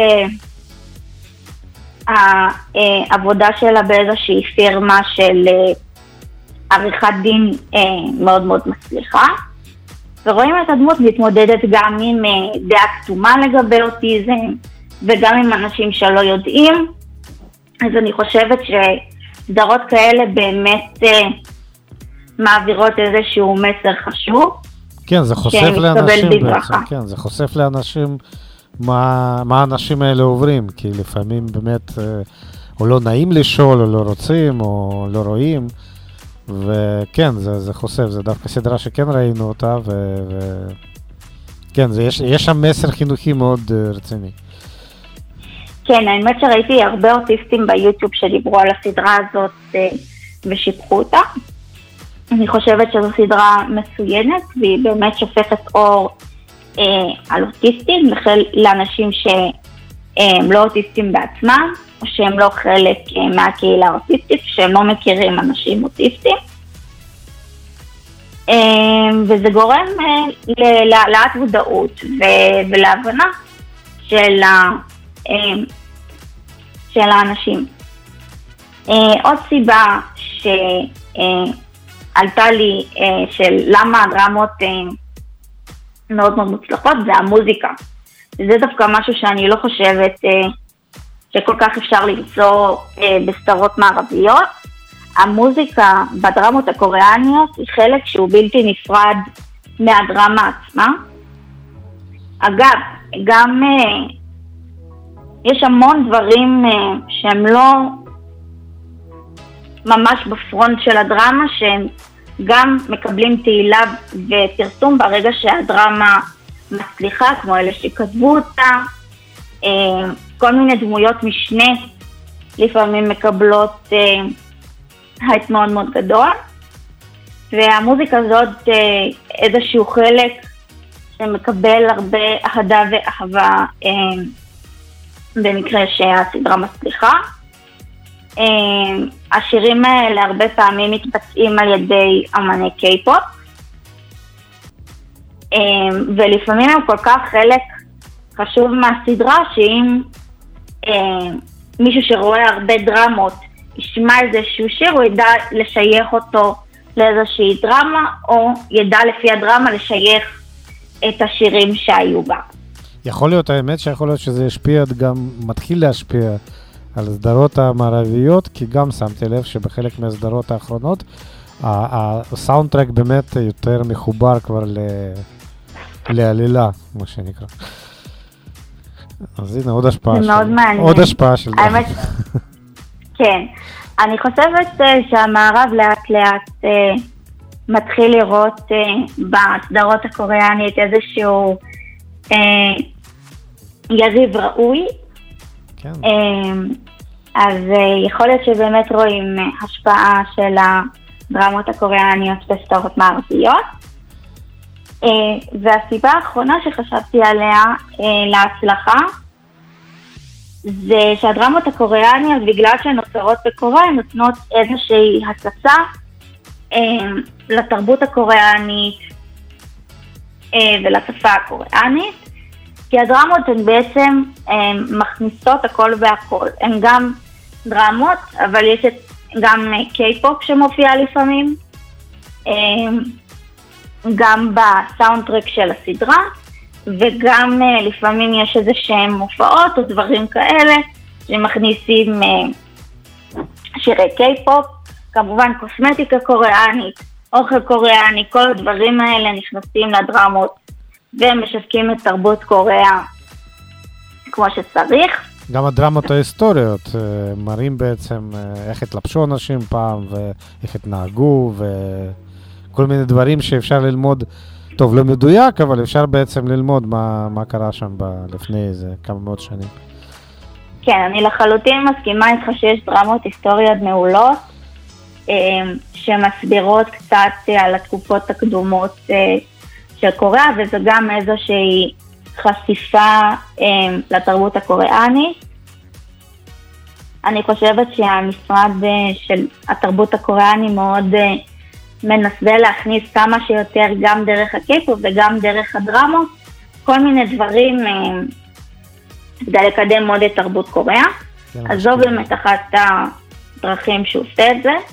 אה, העבודה שלה באיזושהי פירמה של אה, עריכת דין אה, מאוד מאוד מצליחה, ורואים את הדמות מתמודדת גם עם דעה כתומה לגבי אוטיזם, וגם עם אנשים שלא יודעים. אז אני חושבת שסדרות כאלה באמת uh, מעבירות איזשהו מסר חשוב. כן, זה חושף לאנשים בעצם, כן, זה חושף לאנשים מה, מה האנשים האלה עוברים, כי לפעמים באמת uh, או לא נעים לשאול, או לא רוצים, או לא רואים. וכן, זה, זה חושף, זה דווקא סדרה שכן ראינו אותה, ו... ו... כן, זה, יש, יש שם מסר חינוכי מאוד uh, רציני. כן, האמת שראיתי הרבה אוטיסטים ביוטיוב שדיברו על הסדרה הזאת uh, ושיפחו אותה. אני חושבת שזו סדרה מצוינת, והיא באמת שופכת אור uh, על אוטיסטים, לכל לאנשים שהם לא אוטיסטים בעצמם, או שהם לא חלק מהקהילה האוטיסטית, שהם לא מכירים אנשים אוטיסטים. וזה גורם להעלאת מודעות ולהבנה של האנשים. עוד סיבה שעלתה לי של למה הדרמות מאוד מאוד מוצלחות, זה המוזיקה. וזה דווקא משהו שאני לא חושבת שכל כך אפשר למצוא אה, בסדרות מערביות. המוזיקה בדרמות הקוריאניות היא חלק שהוא בלתי נפרד מהדרמה עצמה. אגב, גם אה, יש המון דברים אה, שהם לא ממש בפרונט של הדרמה, שהם גם מקבלים תהילה ופרסום ברגע שהדרמה מצליחה, כמו אלה שכתבו אותה, אה, כל מיני דמויות משנה לפעמים מקבלות אה, הייט מאוד מאוד גדול, והמוזיקה הזאת אה, איזשהו חלק שמקבל הרבה אהדה ואהבה אה, במקרה שהסדרה מצליחה. אה, השירים האלה הרבה פעמים מתבצעים על ידי אמני קיי-פופ, אה, ולפעמים הם כל כך חלק חשוב מהסדרה, שאם אה, מישהו שרואה הרבה דרמות ישמע איזשהו שיר, הוא ידע לשייך אותו לאיזושהי דרמה, או ידע לפי הדרמה לשייך את השירים שהיו בה. יכול להיות, האמת שיכול להיות שזה השפיע, גם מתחיל להשפיע על הסדרות המערביות, כי גם שמתי לב שבחלק מהסדרות האחרונות, הסאונדטרק באמת יותר מחובר כבר ל... לעלילה, מה שנקרא. אז הנה, עוד השפעה של... זה מאוד מעניין. עוד השפעה של... האמת, כן. אני חושבת שהמערב לאט לאט מתחיל לראות uh, בסדרות הקוריאנית איזשהו uh, יריב ראוי. כן. Uh, אז uh, יכול להיות שבאמת רואים uh, השפעה של הדרמות הקוריאניות בסדרות מערביות. Uh, והסיבה האחרונה שחשבתי עליה uh, להצלחה, זה שהדרמות הקוריאניות, בגלל שהן נוצרות בקוריאה, הן נותנות איזושהי הצצה אה, לתרבות הקוריאנית אה, ולשפה הקוריאנית, כי הדרמות הן בעצם אה, מכניסות הכל והכל. הן גם דרמות, אבל יש גם קיי-פופ שמופיע לפעמים, אה, גם בסאונדטרק של הסדרה, וגם uh, לפעמים יש איזה שהם מופעות או דברים כאלה שמכניסים uh, שירי קיי-פופ, כמובן קוסמטיקה קוריאנית, אוכל קוריאני, כל הדברים האלה נכנסים לדרמות ומשווקים את תרבות קוריאה כמו שצריך. גם הדרמות ההיסטוריות uh, מראים בעצם uh, איך התלבשו אנשים פעם ואיך התנהגו וכל מיני דברים שאפשר ללמוד. טוב, לא מדויק, אבל אפשר בעצם ללמוד מה, מה קרה שם ב- לפני איזה כמה מאות שנים. כן, אני לחלוטין מסכימה איתך שיש דרמות היסטוריות מעולות, שמסבירות קצת על התקופות הקדומות של קוריאה, וזה גם איזושהי חשיפה לתרבות הקוריאנית. אני חושבת שהמשרד של התרבות הקוריאני מאוד מנסה להכניס כמה שיותר גם דרך הקיי-פופ וגם דרך הדרמות, כל מיני דברים כדי לקדם מאוד את תרבות קוריאה. אז זו באמת אחת הדרכים שהוא עושה את זה.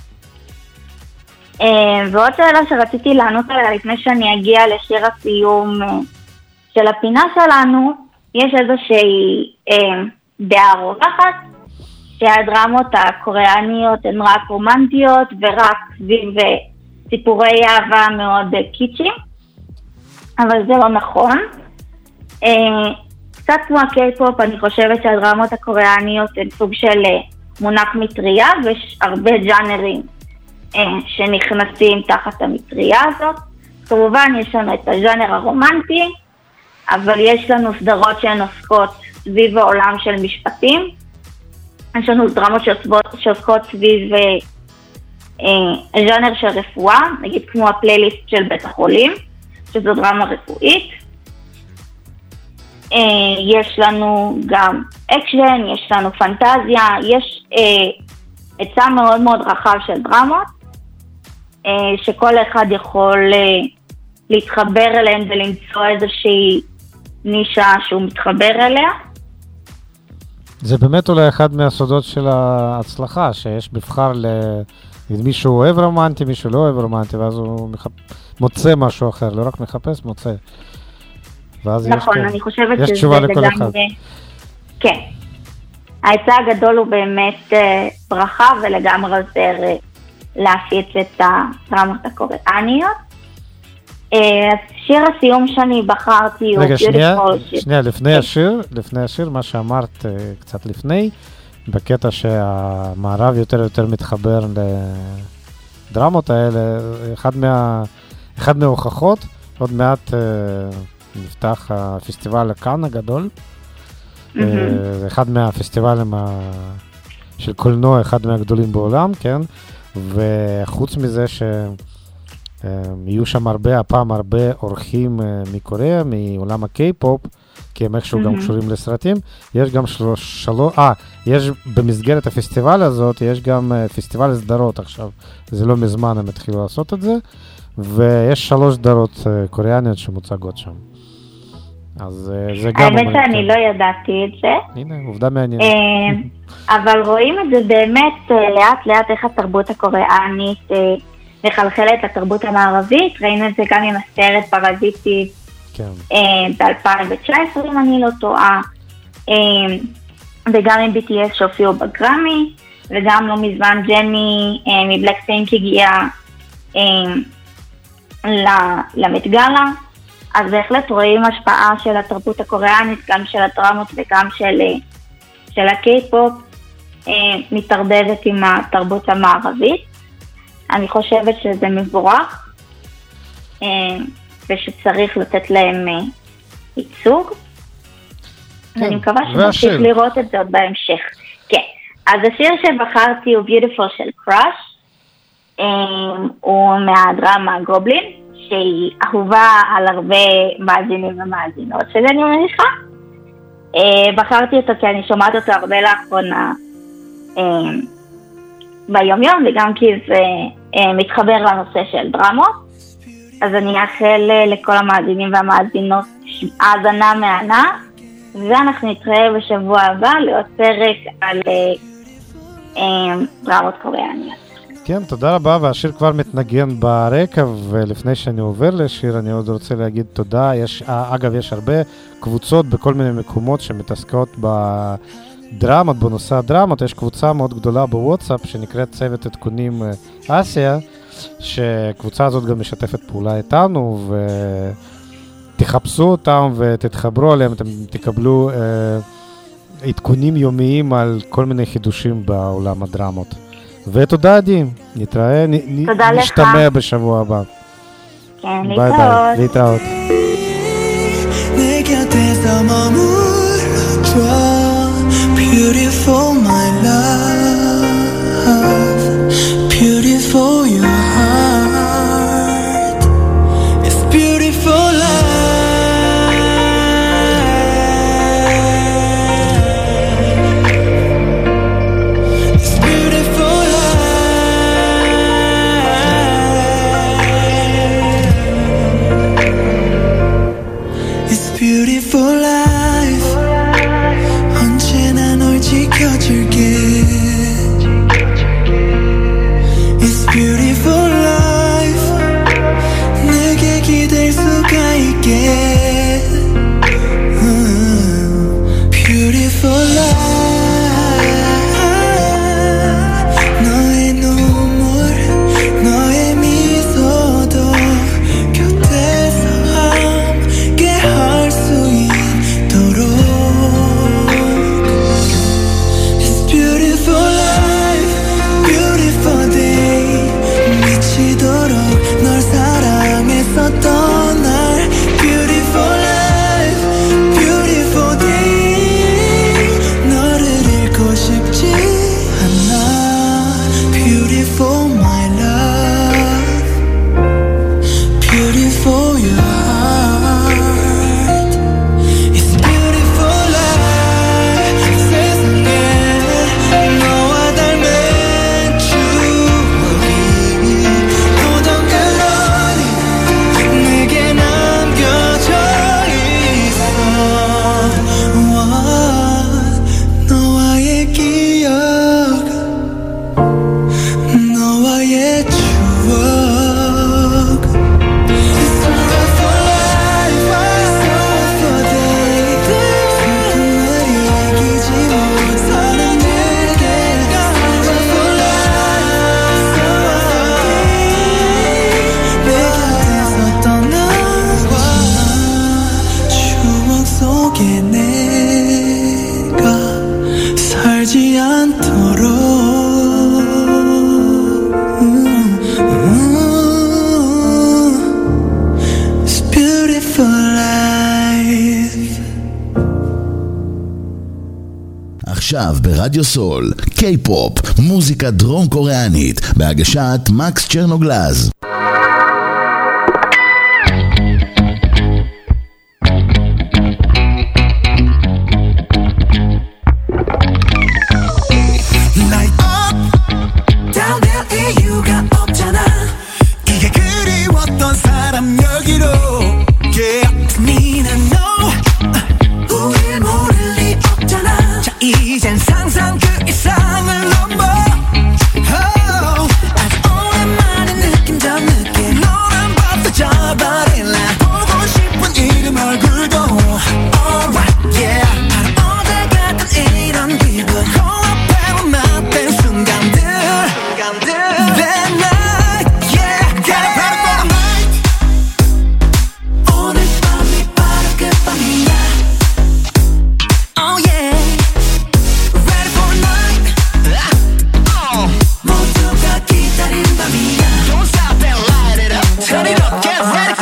ועוד שאלה שרציתי לענות עליה לפני שאני אגיע לשיר הסיום של הפינה שלנו, יש איזושהי דעה רווחת, שהדרמות הקוריאניות הן רק רומנטיות ורק סביב סיפורי אהבה מאוד קיצ'ים, אבל זה לא נכון. קצת כמו הקיי-פופ, אני חושבת שהדרמות הקוריאניות הן סוג של מונח מטריה, ויש הרבה ג'אנרים שנכנסים תחת המטריה הזאת. כמובן יש לנו את הג'אנר הרומנטי, אבל יש לנו סדרות שהן עוסקות סביב העולם של משפטים. יש לנו דרמות שעוסקות סביב ז'אנר של רפואה, נגיד כמו הפלייליסט של בית החולים, שזו דרמה רפואית. יש לנו גם אקשן, יש לנו פנטזיה, יש היצע מאוד מאוד רחב של דרמות, שכל אחד יכול להתחבר אליהן ולמצוא איזושהי נישה שהוא מתחבר אליה. זה באמת אולי אחד מהסודות של ההצלחה, שיש מבחר ל... מישהו אוהב רומנטי, מישהו לא אוהב רומנטי, ואז הוא מחפ... מוצא משהו אחר, לא רק מחפש, מוצא. ואז נכון, יש, אני חושבת יש שזה תשובה לכל אחד. כן. ההיצע הגדול הוא באמת ברכה ולגמרי עוזר להפיץ את הדרמות הקוריאניות. אז שיר הסיום שאני בחרתי הוא... רגע, שנייה, שנייה, לפני השיר, לפני השיר, מה שאמרת קצת לפני, בקטע שהמערב יותר ויותר מתחבר לדרמות האלה, אחד מה, אחד מההוכחות, עוד מעט נפתח הפסטיבל הקאן הגדול, mm-hmm. אחד מהפסטיבלים של קולנוע, אחד מהגדולים בעולם, כן? וחוץ מזה שיהיו שם הרבה, הפעם הרבה אורחים מקוריאה, מעולם הקיי-פופ, כי הם איכשהו mm-hmm. גם קשורים לסרטים, יש גם שלוש, שלוש, אה, יש במסגרת הפסטיבל הזאת, יש גם פסטיבל סדרות עכשיו, זה לא מזמן הם התחילו לעשות את זה, ויש שלוש סדרות קוריאניות שמוצגות שם. אז זה גם... האמת שאני לא ידעתי את זה. הנה, עובדה מעניינת. אבל רואים את זה באמת לאט לאט איך התרבות הקוריאנית מחלחלת לתרבות המערבית, ראינו את זה גם עם הסרט פרזיטי ב-אלפיים תשע עשרה אם אני לא טועה, וגם עם בי טי אס שהופיעו בגרמי, וגם לא מזמן ג'ני מבלקפינק הגיעה למט גאלה. אז בהחלט רואים השפעה של התרבות הקוריאנית, גם של הדרמות וגם של, של הקיי-פופ, מתערבבת עם התרבות המערבית. אני חושבת שזה מבורך, ושצריך לתת להם ייצוג. אני מקווה שנמשיך לראות את זה עוד בהמשך. כן, אז השיר שבחרתי הוא Beautiful של קראש, הוא מהדרמה גובלין, שהיא אהובה על הרבה מאזינים ומאזינות שלי, אני מניחה. בחרתי אותו כי אני שומעת אותו הרבה לאחרונה ביום יום, וגם כי זה מתחבר לנושא של דרמות. אז אני אאחל לכל המאזינים והמאזינות האזנה מהנה, ואנחנו נתראה בשבוע הבא לעוד פרק על דרמות קוריאניות. כן, תודה רבה, והשיר כבר מתנגן ברקע, ולפני שאני עובר לשיר אני עוד רוצה להגיד תודה. יש, אגב, יש הרבה קבוצות בכל מיני מקומות שמתעסקות בדרמות, בנושא הדרמות. יש קבוצה מאוד גדולה בוואטסאפ שנקראת צוות עדכונים אסיה, שקבוצה הזאת גם משתפת פעולה איתנו, ותחפשו אותם ותתחברו עליהם, אתם תקבלו אה, עדכונים יומיים על כל מיני חידושים בעולם הדרמות. ותודה עדי, נתראה, נ, תודה נשתמע לך. בשבוע הבא. כן, ביי ביי, להתראות. Beautiful my love, beautiful your heart, it's beautiful life, it's beautiful life, it's beautiful life. 언제나 널 지켜줄게. It's beautiful life. 내게 기댈 수가 있게. Beautiful life. 너의 눈물, 너의 미소도 곁에서 함께 할 수 있도록. It's beautiful life, beautiful day. 미치도록 널 사랑했었던 날. Beautiful life, beautiful day. 너를 잃고 싶지 않아. Beautiful my love, beautiful your heart. It's beautiful life. 세상에 너와 닮은 추억이 모든 갤러리 내게 남겨져 있어. 와, 너와의 기억, 너와의 추억. It's beautiful life, beautiful day. 슬픈 날 이기지 못하는 내게. Beautiful life, 내 곁에 섰던 나와 추억 속에 내가 살지 않도록. 음, 음. It's beautiful life. עכשיו ברדיו סול, קיי-פופ, מוזיקה דרום קוריאנית, בהגשת מקס צ'רנוגלז. Light up, down there 이유가 없잖아. 이게 그리웠던 사람 여기로. Yeah, me and no, 우릴 모를 리 없잖아. 자 이젠 상상 그 이상을 넘어. Oh, 아주 오랜만에 느낀 저 느낌. 너란 밥도 저버린 날 보고 싶은 이름 얼굴도. Alright, yeah. 바로 어제 같은 이런 기분. 코앞에만 맞댄 순간들. That night, yeah. Gotta party for the night. 오늘 밤이 바로 그 밤이야. Oh yeah. Ready for the night. Oh. 모두가 기다린 밤이야. Don't stop and light it up. Turn it up, get ready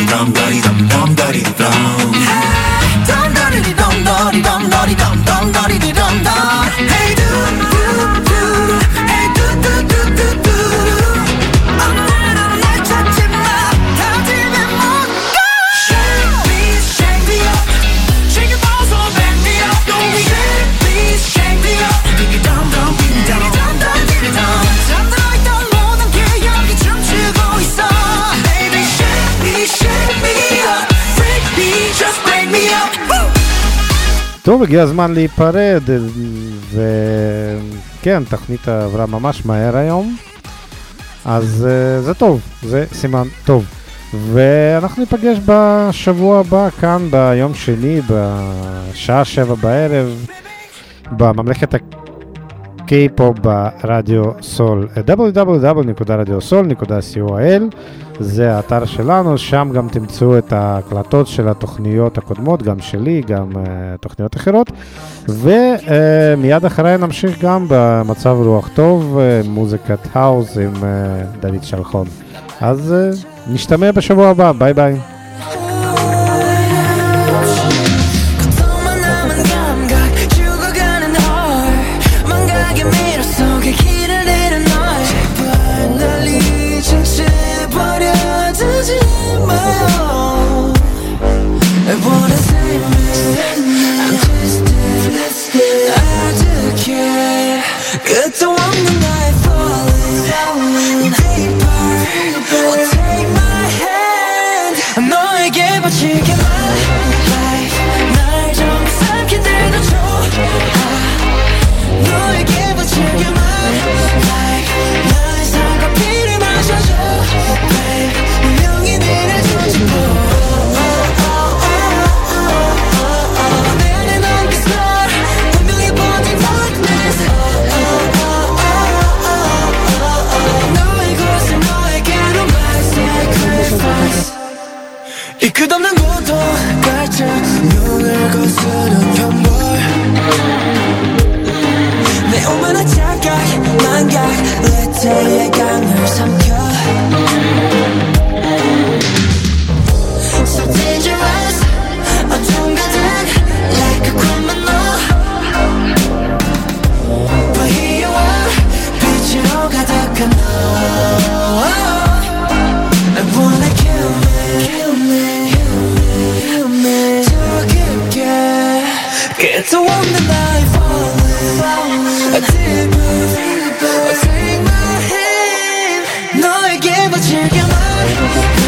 dum dum dum dum dum dum. Dum dum dum dum dum dum dum dum dum dum dum. Hey do do do, hey do do do do do. 오늘은 날 찾지 마, 가지면 못 가. Shake me, shake me up, shake your balls or back me up. Shake me, shake me up, give it dum dum, give it dum dum dum, give it dum. 잠들어 있던 모든 기억이 춤추고 있어. Baby, shake me, shake me up, break me, just break me up. טוב, הגיע הזמן להיפרד, וכן, תכנית עברה ממש מהר היום, אז זה טוב, זה סימן טוב. ואנחנו ניפגש בשבוע הבא, כאן ביום שני, בשעה שבע בערב, בממלכת הקיי-פופ ברדיו סול, דאבליו דאבליו דאבליו נקודה רדיו סול נקודה סי או איי אל, זה האתר שלנו, שם גם תמצאו את ההקלטות של התוכניות הקודמות, גם שלי, גם uh, תוכניות אחרות, ומיד uh, אחרי נמשיך גם במצב רוח טוב, uh, מוזיקת האוס עם uh, דוד שלחון. אז uh, נשתמע בשבוע הבא, ביי ביי. I wanna save me, I'm twisted, I do care. 끝도 없는 나의 falling deeper. Oh, take my hand, 너에게 바칠게 my life. 날 좀 삼키대도 좋아. 너에게 바칠게 my life. 나의 살갑기를 마셔줘, babe. 분명히 내를 조심해. 이 끝없는 고통 갈증 눈을 거스른 현볼 내 오만한 착각 망각 레트의 강을 삼켜 So dangerous 어둠 가득 like a criminal But here you are 빛으로 가득한 너 I wanna kill me, kill me, kill me, 더 깊게 끝도 없는 나의 falling, a deeper, take my hand, 너에게 바칠게 my